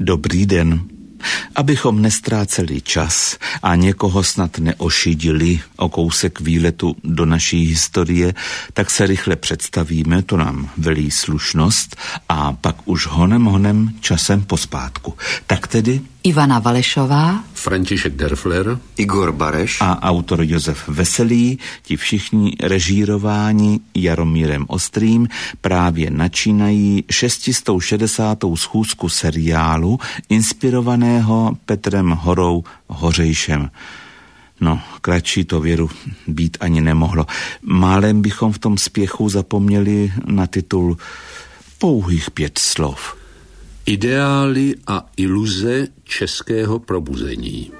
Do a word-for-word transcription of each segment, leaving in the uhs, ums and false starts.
Dobrý den. Abychom nestráceli čas a někoho snad neošidili o kousek výletu do naší historie, tak se rychle představíme, to nám velí slušnost, a pak už honem honem časem pospátku. Tak tedy Ivana Valešová, František Derfler, Igor Bareš a autor Josef Veselý, ti všichni režírováni Jaromírem Ostrým, právě načínají šestistou šedesátou schůzku seriálu inspirovaného Petrem Horou Hořejšem. No, kratší to, věru, být ani nemohlo. Málem bychom v tom spěchu zapomněli na titul pouhých pět slov. Ideály a iluze českého probuzení.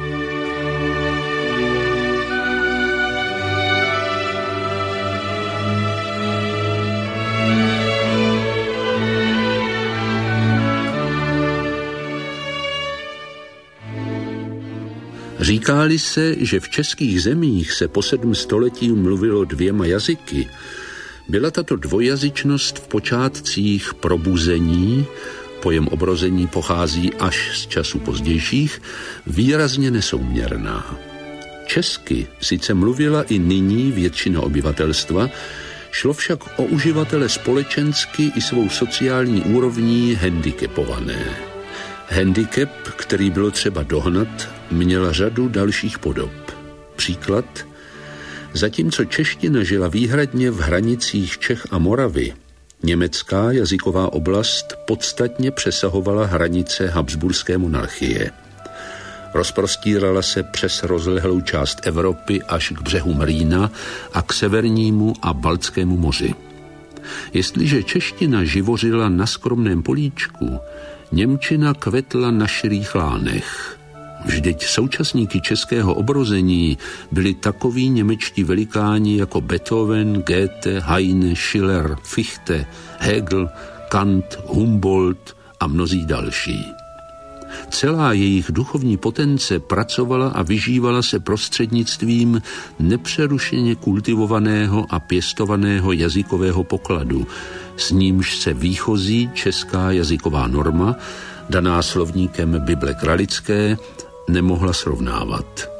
Říká-li se, že v českých zemích se po sedm století mluvilo dvěma jazyky, byla tato dvojjazyčnost v počátcích probuzení, pojem obrození pochází až z časů pozdějších, výrazně nesouměrná. Česky sice mluvila i nyní většina obyvatelstva, šlo však o uživatele společensky i svou sociální úrovní handicapované. Handicap, který bylo třeba dohnat, měla řadu dalších podob. Příklad: zatímco čeština žila výhradně v hranicích Čech a Moravy, německá jazyková oblast podstatně přesahovala hranice habsburské monarchie. Rozprostírala se přes rozlehlou část Evropy až k břehům Rýna a k severnímu a Baltskému moři. Jestliže čeština živořila na skromném políčku, němčina kvetla na širých lánech. Vždyť současníky českého obrození byli takoví němečtí velikáni jako Beethoven, Goethe, Heine, Schiller, Fichte, Hegel, Kant, Humboldt a mnozí další. Celá jejich duchovní potence pracovala a vyžívala se prostřednictvím nepřerušeně kultivovaného a pěstovaného jazykového pokladu, s nímž se výchozí česká jazyková norma, daná slovníkem Bible Kralické, nemohla srovnávat.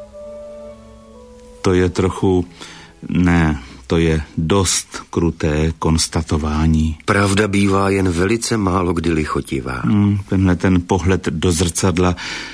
To je trochu, ne, to je dost kruté konstatování. Pravda bývá jen velice málo kdy lichotivá. Hmm, tenhle ten pohled do zrcadla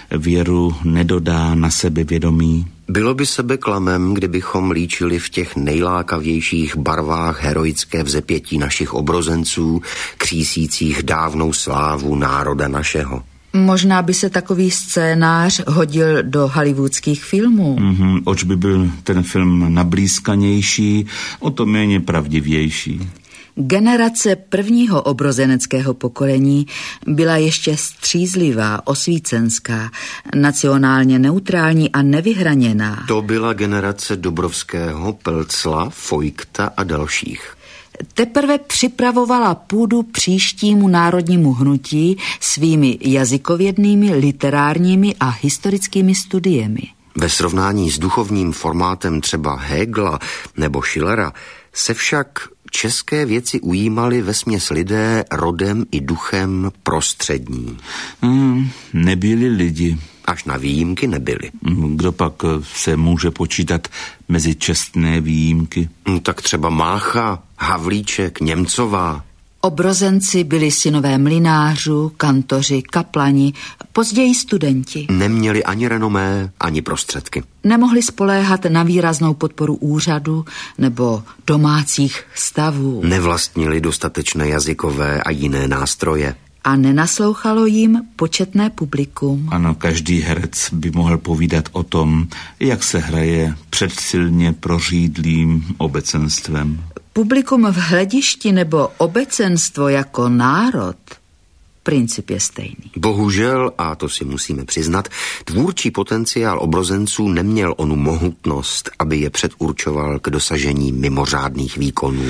věru nedodá na sebevědomí. Bylo by sebeklamem, kdybychom líčili v těch nejlákavějších barvách heroické vzepětí našich obrozenců, křísících dávnou slávu národa našeho. Možná by se takový scénář hodil do hollywoodských filmů. Mm-hmm, oč by byl ten film nablízkanější, o to méně pravdivější. Generace prvního obrozeneckého pokolení byla ještě střízlivá, osvícenská, nacionálně neutrální a nevyhraněná. To byla generace Dobrovského, Pelcla, Fojkta a dalších. Teprve připravovala půdu příštímu národnímu hnutí svými jazykovědnými, literárními a historickými studiemi. Ve srovnání s duchovním formátem třeba Hegla nebo Schillera se však české věci ujímali vesměs lidé rodem i duchem prostřední. Mm, nebyli lidi. Až na výjimky nebyli. Kdo pak se může počítat mezi čestné výjimky? Tak třeba Mácha, Havlíček, Němcová. Obrozenci byli synové mlynářů, kantoři, kaplani, později studenti. Neměli ani renomé, ani prostředky. Nemohli spoléhat na výraznou podporu úřadu nebo domácích stavů. Nevlastnili dostatečné jazykové a jiné nástroje. A nenaslouchalo jim početné publikum. Ano, každý herec by mohl povídat o tom, jak se hraje před silně prořídlým obecenstvem. Publikum v hledišti nebo obecenstvo jako národ, princip je stejný. Bohužel, a to si musíme přiznat, tvůrčí potenciál obrozenců neměl onu mohutnost, aby je předurčoval k dosažení mimořádných výkonů.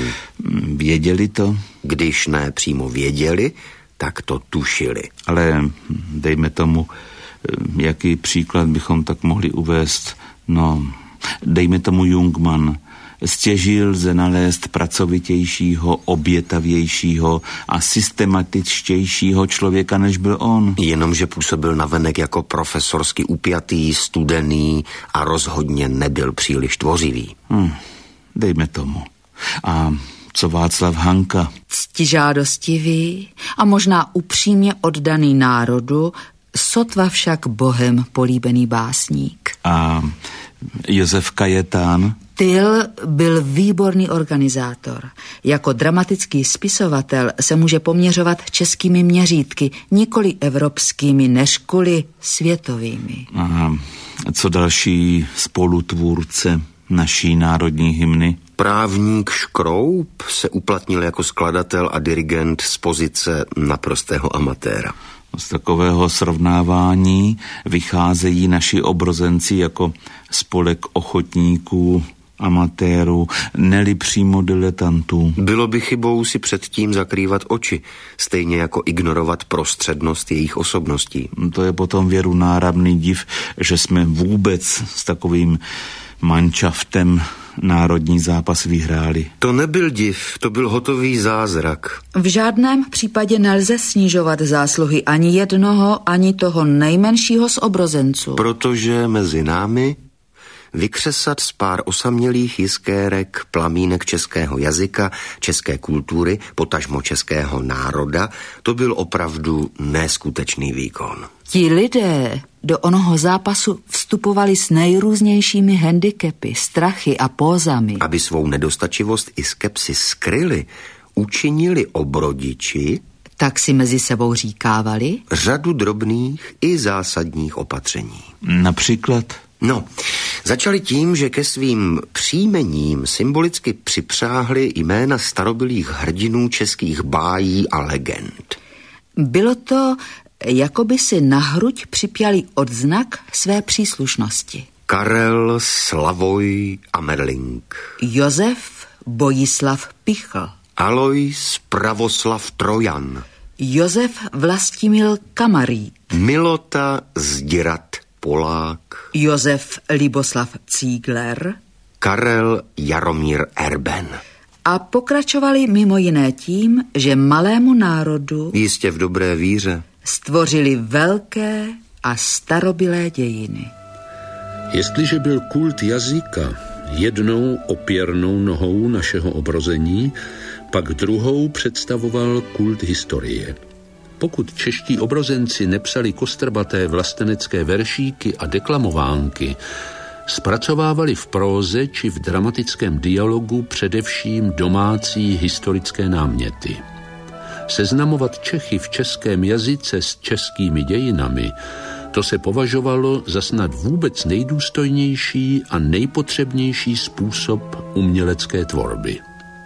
Věděli to? Když ne přímo věděli, tak to tušili. Ale dejme tomu, jaký příklad bychom tak mohli uvést. No, dejme tomu Jungmann. Stěží lze nalézt pracovitějšího, obětavějšího a systematičtějšího člověka, než byl on. Jenomže působil navenek jako profesorsky upjatý, studený a rozhodně nebyl příliš tvořivý. Hmm, dejme tomu. A co Václav Hanka? Ctižádostivý a možná upřímně oddaný národu, sotva však Bohem políbený básník. A Josef Kajetán? Tyl byl výborný organizátor. Jako dramatický spisovatel se může poměřovat českými měřítky, nikoli evropskými, nežkoli světovými. A co další spolutvůrce naší národní hymny? Právník Škroup se uplatnil jako skladatel a dirigent z pozice naprostého amatéra. Z takového srovnávání vycházejí naši obrozenci jako spolek ochotníků, amatérů, neli přímo diletantů. Bylo by chybou si předtím zakrývat oči, stejně jako ignorovat prostřednost jejich osobností. To je potom věru náramný div, že jsme vůbec s takovým manšaftem národní zápas vyhráli. To nebyl div, to byl hotový zázrak. V žádném případě nelze snižovat zásluhy ani jednoho, ani toho nejmenšího z obrozenců. Protože mezi námi vykřesat z pár osamělých jiskérek plamínek českého jazyka, české kultury, potažmo českého národa, to byl opravdu neskutečný výkon. Ti lidé do onoho zápasu vstupovali s nejrůznějšími handicapy, strachy a pózami. Aby svou nedostačivost i skepsi skryli, učinili obrodiči, tak si mezi sebou říkávali, řadu drobných i zásadních opatření. Například? No, začali tím, že ke svým příjmením symbolicky připřáhli jména starobylých hrdinů českých bájí a legend. Bylo to, jako by si na hruď připjali odznak své příslušnosti. Karel, Slavoj a Merling. Josef Bojislav Pichl. Alois Pravoslav Trojan. Josef Vlastimil Kamarý. Milota Zdirat Polák. Josef Liboslav Cígler. Karel Jaromír Erben. A pokračovali mimo jiné tím, že malému národu jistě v dobré víře stvořili velké a starobylé dějiny. Jestliže byl kult jazyka jednou opěrnou nohou našeho obrození, pak druhou představoval kult historie. Pokud čeští obrozenci nepsali kostrbaté vlastenecké veršíky a deklamovánky, zpracovávali v próze či v dramatickém dialogu především domácí historické náměty. Seznamovat Čechy v českém jazyce s českými dějinami, to se považovalo za snad vůbec nejdůstojnější a nejpotřebnější způsob umělecké tvorby.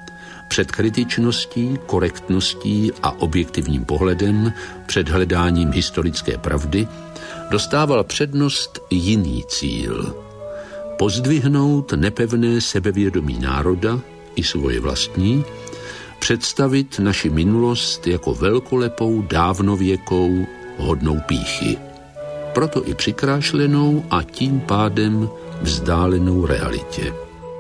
Před kritičností, korektností a objektivním pohledem, před hledáním historické pravdy, dostával přednost jiný cíl. Pozdvihnout nepevné sebevědomí národa i svoje vlastní, představit naši minulost jako velkolepou, dávnověkou, hodnou pýchy. Proto i přikrášlenou a tím pádem vzdálenou realitě.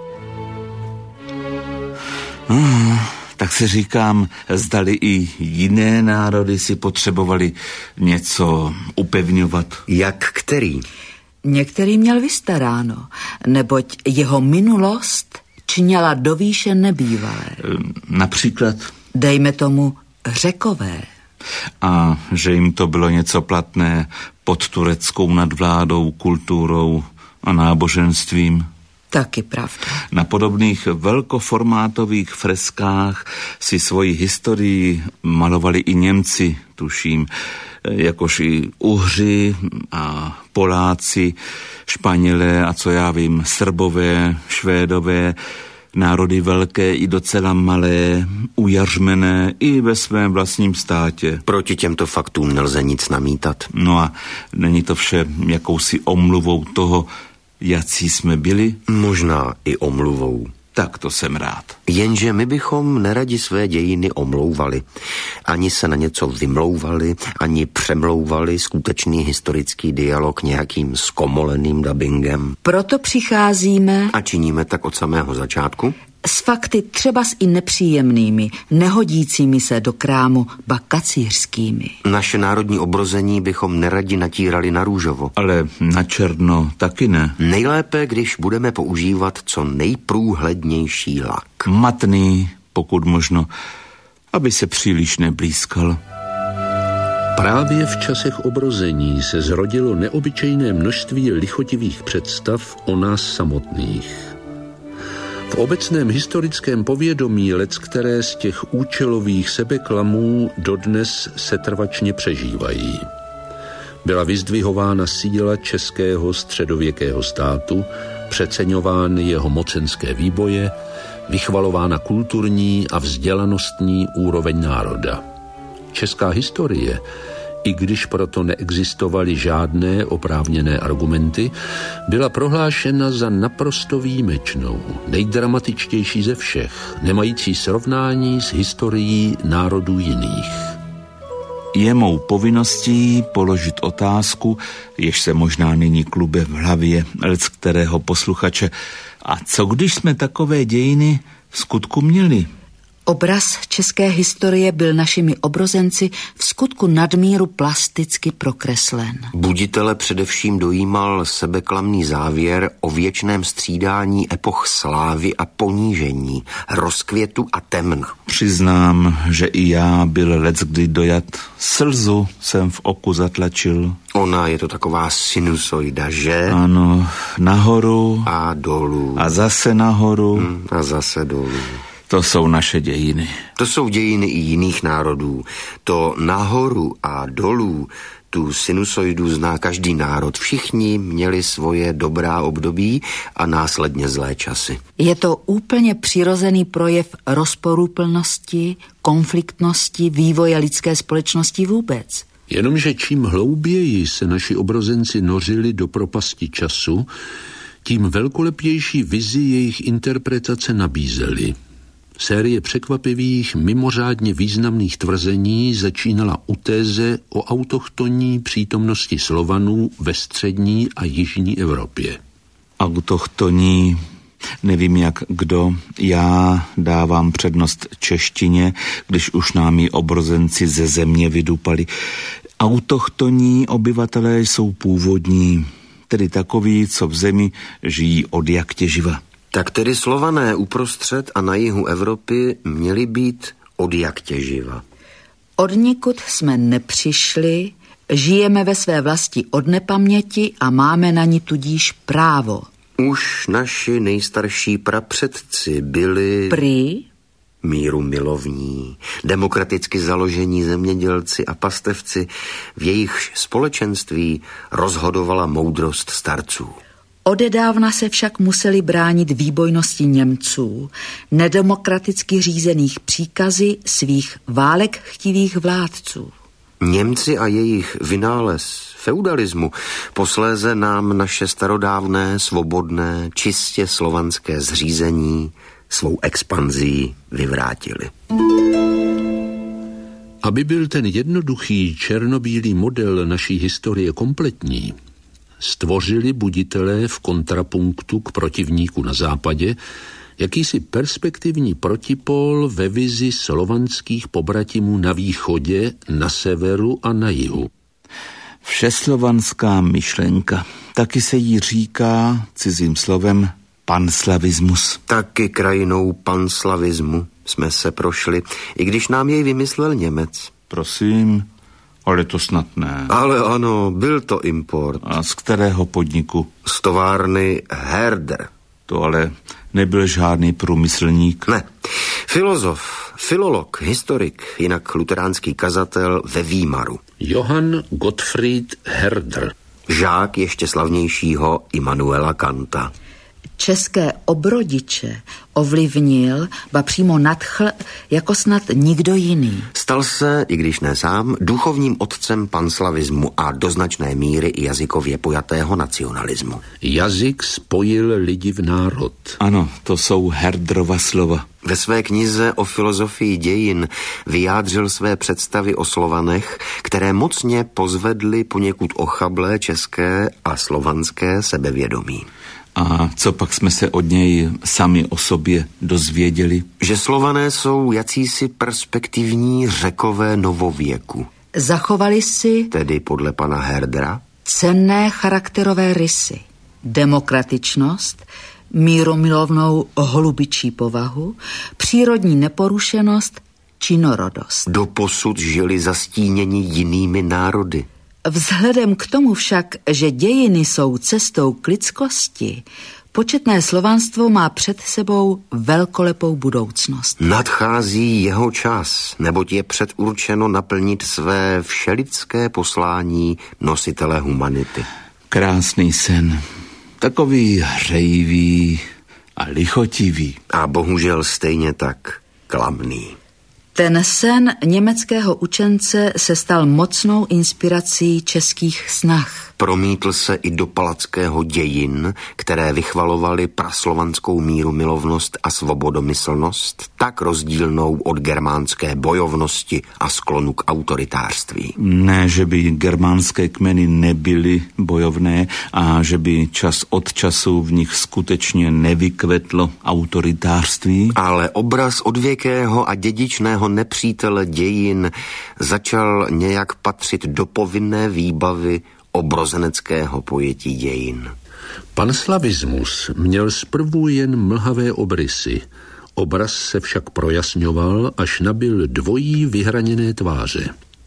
Hmm, tak si říkám, zdali i jiné národy si potřebovali něco upevňovat. Jak který? Některý měl vystaráno, neboť jeho minulost činila do výše nebývalé. Například? Dejme tomu Řekové. A že jim to bylo něco platné pod tureckou nadvládou, kulturou a náboženstvím. Taky pravda. Na podobných velkoformátových freskách si svoji historii malovali i Němci, tuším, jakož i Uhři a Poláci, Španělé a co já vím, Srbové, Švédové, národy velké i docela malé, ujařmené i ve svém vlastním státě. Proti těmto faktům nelze nic namítat. No a není to vše jakousi omluvou toho, jací jsme byli? Možná i omluvou. Tak to jsem rád. Jenže my bychom neradi své dějiny omlouvali. ani se na něco vymlouvali, ani přemlouvali skutečný historický dialog nějakým zkomoleným dabingem. Proto přicházíme A činíme tak od samého začátku? s fakty třeba s i nepříjemnými, nehodícími se do krámu, ba kacířskými. Naše národní obrození bychom neradi natírali na růžovo. Ale na černo taky ne. Nejlépe, když budeme používat co nejprůhlednější lak. Matný, pokud možno, aby se příliš neblízkal. Právě v časech obrození se zrodilo neobyčejné množství lichotivých představ o nás samotných. V obecném historickém povědomí leckteré z těch účelových sebeklamů dodnes setrvačně přežívají. Byla vyzdvihována síla českého středověkého státu, přeceňovány jeho mocenské výboje, vychvalována kulturní a vzdělanostní úroveň národa. Česká historie, i když proto neexistovaly žádné oprávněné argumenty, byla prohlášena za naprosto výjimečnou, nejdramatičtější ze všech, nemající srovnání s historií národů jiných. Je mou povinností položit otázku, jež se možná nyní klube v hlavě leckterého posluchače. A co když jsme takové dějiny v skutku měli? Obraz české historie byl našimi obrozenci v skutku nadmíru plasticky prokreslen. Buditele především dojímal sebeklamný závěr o věčném střídání epoch slávy a ponížení, rozkvětu a temna. Přiznám, že i já byl leckdy dojat. Slzu jsem v oku zatlačil. Ona je to taková sinusoida, že? Ano, nahoru A dolů. a zase nahoru. Hmm, a zase dolů. To jsou naše dějiny. To jsou dějiny i jiných národů. To nahoru a dolů, tu sinusoidu zná každý národ. Všichni měli svoje dobrá období a následně zlé časy. Je to úplně přirozený projev rozporuplnosti, konfliktnosti, vývoje lidské společnosti vůbec. Jenomže čím hlouběji se naši obrozenci nořili do propasti času, tím velkolepější vizi jejich interpretace nabízeli. Série překvapivých, mimořádně významných tvrzení začínala u téze o autochtonní přítomnosti Slovanů ve střední a jižní Evropě. Autochtoní, nevím jak kdo, já dávám přednost češtině, když už nám ji obrozenci ze země vydupali. Autochtonní obyvatelé jsou původní, tedy takoví, co v zemi žijí od jak těživa. Tak tedy Slované uprostřed a na jihu Evropy měli být od jak těživa. Odnikud jsme nepřišli, žijeme ve své vlasti od nepaměti a máme na ní tudíž právo. Už naši nejstarší prapředci byli Prý míru milovní, demokraticky založení zemědělci a pastevci, v jejich společenství rozhodovala moudrost starců. odedávna se však museli bránit výbojnosti Němců, nedemokraticky řízených příkazy svých válek chtivých vládců. Němci a jejich vynález feudalismu posléze nám naše starodávné, svobodné, čistě slovanské zřízení svou expanzí vyvrátili. Aby byl ten jednoduchý černobílý model naší historie kompletní, stvořili buditelé v kontrapunktu k protivníku na západě jakýsi perspektivní protipol ve vizi slovanských pobratimů na východě, na severu a na jihu. Všeslovanská myšlenka, taky se jí říká cizím slovem panslavismus. Taky krajinou panslavismu jsme se prošli, i když nám jej vymyslel Němec. Prosím, ale to snad ne. Ale ano, byl to import. A z kterého podniku? Z továrny Herder. To ale nebyl žádný průmyslník. Ne. Filozof, filolog, historik, jinak luteránský kazatel ve Výmaru. Johann Gottfried Herder. Žák ještě slavnějšího Immanuela Kanta. České obrodiče ovlivnil, ba přímo nadchl jako snad nikdo jiný. Stal se, i když ne sám, duchovním otcem panslavismu a do značné míry i jazykově pojatého nacionalismu. Jazyk spojil lidi v národ. Ano, to jsou Herdrova slova. Ve své knize o filozofii dějin vyjádřil své představy o Slovanech, které mocně pozvedly poněkud ochablé české a slovanské sebevědomí. A co pak jsme se od něj sami o sobě dozvěděli? Že Slované jsou jacísi perspektivní Řekové novověku. Zachovali si, tedy podle pana Herdra, cenné charakterové rysy. Demokratičnost, míromilovnou holubičí povahu, přírodní neporušenost, činorodost. Doposud žili zastíněni jinými národy. Vzhledem k tomu však, že dějiny jsou cestou k lidskosti, početné slovanstvo má před sebou velkolepou budoucnost. Nadchází jeho čas, neboť je předurčeno naplnit své všelidské poslání nositele humanity. Krásný sen. Takový hřejivý a lichotivý. A bohužel stejně tak klamný. Ten sen německého učence se stal mocnou inspirací českých snah. Promítl se i do palackého dějin, které vychvalovaly praslovanskou mírumilovnost a svobodomyslnost, tak rozdílnou od germánské bojovnosti a sklonu k autoritářství. Ne, že by germánské kmeny nebyly bojovné a že by čas od času v nich skutečně nevykvetlo autoritářství. Ale obraz odvěkého a dědičného nepřítele dějin začal nějak patřit do povinné výbavy obrozeneckého pojetí dějin. Panslavismus měl zprvu jen mlhavé obrysy. Obraz se však projasňoval, až nabyl dvojí vyhraněné tváře.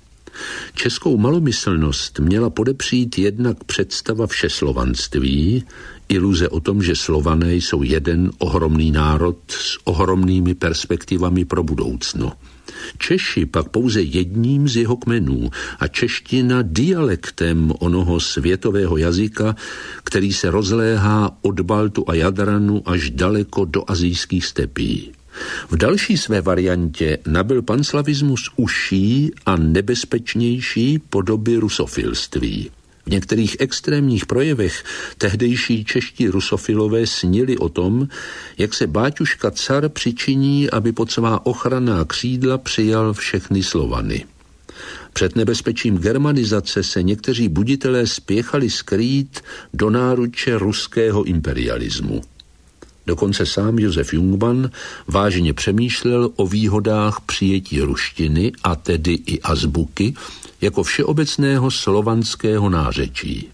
Českou malomyslnost měla podepřít jednak představa všeslovanství, iluze o tom, že Slované jsou jeden ohromný národ s ohromnými perspektivami pro budoucno. Češi pak pouze jedním z jeho kmenů a čeština dialektem onoho světového jazyka, který se rozléhá od Baltu a Jadranu až daleko do asijských stepí. V další své variantě nabyl panslavismus užší a nebezpečnější podoby rusofilství. V některých extrémních projevech tehdejší čeští rusofilové snili o tom, jak se báťuška car přičiní, aby pod svá ochranná křídla přijal všechny Slovany. Před nebezpečím germanizace se někteří buditelé spěchali skrýt do náruče ruského imperialismu. Dokonce sám Josef Jungmann vážně přemýšlel o výhodách přijetí ruštiny, a tedy i azbuky, jako všeobecného slovanského nářečí.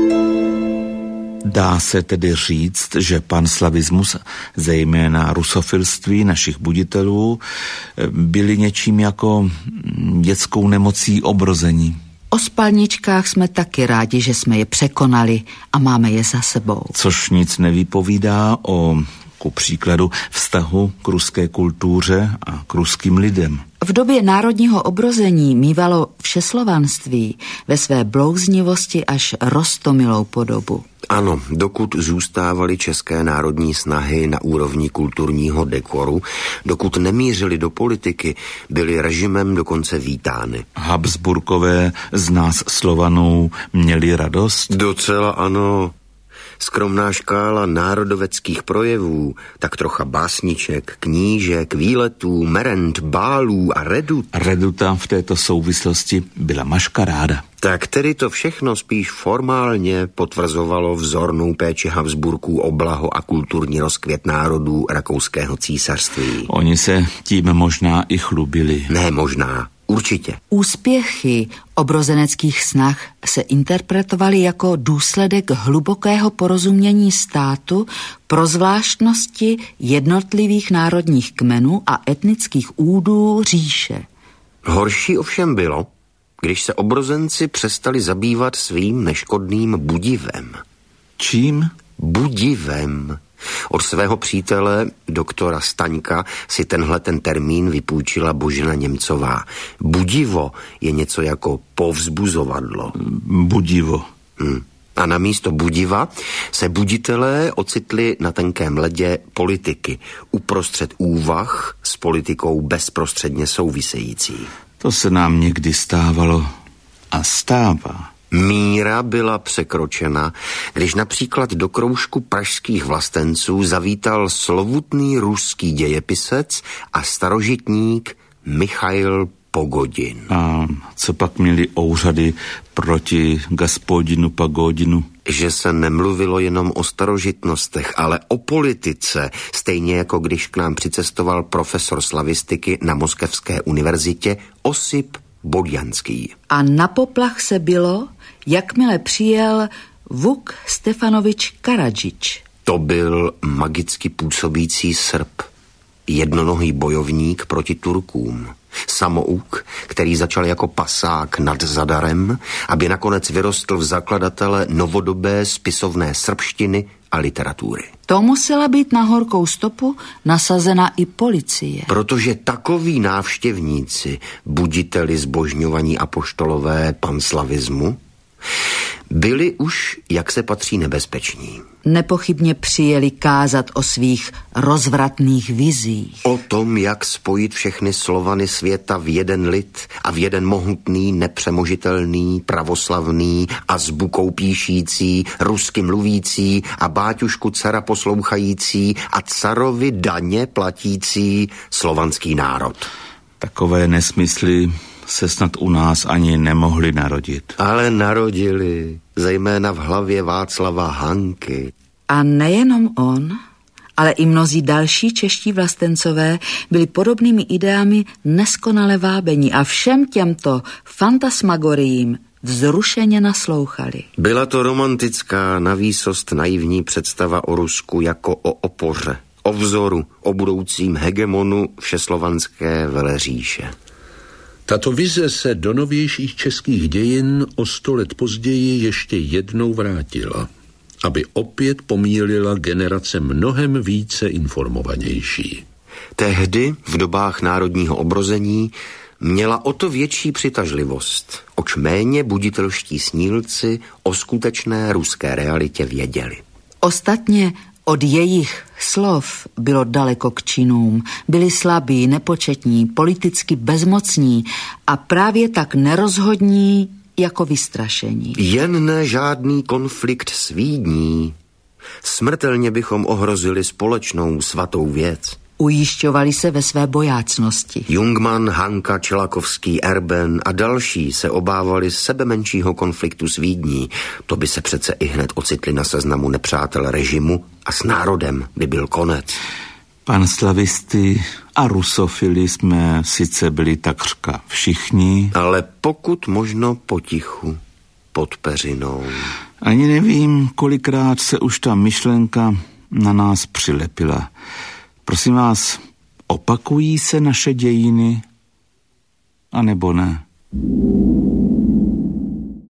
Dá se tedy říct, že panslavismus, zejména rusofilství našich buditelů, byli něčím jako dětskou nemocí obrození. O spalničkách jsme taky rádi, že jsme je překonali a máme je za sebou. Což nic nevypovídá o, ku příkladu, vztahu k ruské kultuře a k ruským lidem. V době národního obrození mívalo všeslovanství ve své blouznivosti až roztomilou podobu. Ano, dokud zůstávaly české národní snahy na úrovni kulturního dekoru, dokud nemířily do politiky, byly režimem dokonce vítány. Habsburkové z nás Slovanů měli radost? Docela ano. Skromná škála národoveckých projevů, tak trocha básniček, knížek, výletů, merend, bálů a redut. Reduta v této souvislosti byla maškaráda. Tak tedy to všechno spíš formálně potvrzovalo vzornou péči Habsburků o blaho a kulturní rozkvět národů rakouského císařství. Oni se tím možná i chlubili. Ne možná, určitě. Úspěchy obrozeneckých snah se interpretovaly jako důsledek hlubokého porozumění státu pro zvláštnosti jednotlivých národních kmenů a etnických údů říše. Horší ovšem bylo, když se obrozenci přestali zabývat svým neškodným budivem. Čím? Budivem. Od svého přítele, doktora Staňka, si tenhle ten termín vypůjčila Božena Němcová. Budivo je něco jako povzbuzovadlo. Budivo. Hmm. A na místo budiva se buditelé ocitli na tenkém ledě politiky, uprostřed úvah s politikou bezprostředně související. To se nám někdy stávalo a stává. Míra byla překročena, když například do kroužku pražských vlastenců zavítal slovutný ruský dějepisec a starožitník Michail Pogodin. A co pak měli úřady proti Gaspodinu Pagodinu? Že se nemluvilo jenom o starožitnostech, ale o politice, stejně jako když k nám přicestoval profesor slavistiky na Moskevské univerzitě Osip Bodjanský. A na poplach se bylo, jakmile přijel Vuk Stefanovič Karadžič. To byl magicky působící Srb, jednonohý bojovník proti Turkům. Samouk, který začal jako pasák nad Zadarem, aby nakonec vyrostl v zakladatele novodobé spisovné srbštiny a literatury. To musela být na horkou stopu nasazena i policie. Protože takoví návštěvníci, buditeli zbožňovaní apoštolové panslavismu, byli už, jak se patří, nebezpeční. Nepochybně přijeli kázat o svých rozvratných vizích. O tom, jak spojit všechny Slovany světa v jeden lid a v jeden mohutný, nepřemožitelný, pravoslavný, azbukou píšící, rusky mluvící a báťušku cara poslouchající a carovi daně platící slovanský národ. Takové nesmysly se snad u nás ani nemohli narodit. Ale narodili, zejména v hlavě Václava Hanky. A nejenom on, ale i mnozí další čeští vlastencové byli podobnými ideami neskonale vábeni a všem těmto fantasmagoriím vzrušeně naslouchali. Byla to romantická, navýsost naivní představa o Rusku jako o opoře, o vzoru, o budoucím hegemonu všeslovanské veleříše. Tato vize se do novějších českých dějin o sto let později ještě jednou vrátila, aby opět pomílila generace mnohem více informovanější. Tehdy, v dobách národního obrození, měla o to větší přitažlivost, oč méně buditelští snílci o skutečné ruské realitě věděli. Ostatně od jejich slov bylo daleko k činům. Byli slabí, nepočetní, politicky bezmocní a právě tak nerozhodní jako vystrašení. Jen ne žádný konflikt s Vídní. Smrtelně bychom ohrozili společnou svatou věc. Ujišťovali se ve své bojácnosti. Jungmann, Hanka, Čelakovský, Erben a další se obávali sebemenšího konfliktu s Vídní. To by se přece i hned ocitli na seznamu nepřátel režimu a s národem by byl konec. Panslavisty a rusofily jsme sice byli takřka všichni, ale pokud možno potichu, pod peřinou. Ani nevím, kolikrát se už ta myšlenka na nás přilepila. Prosím vás, opakují se naše dějiny, anebo ne?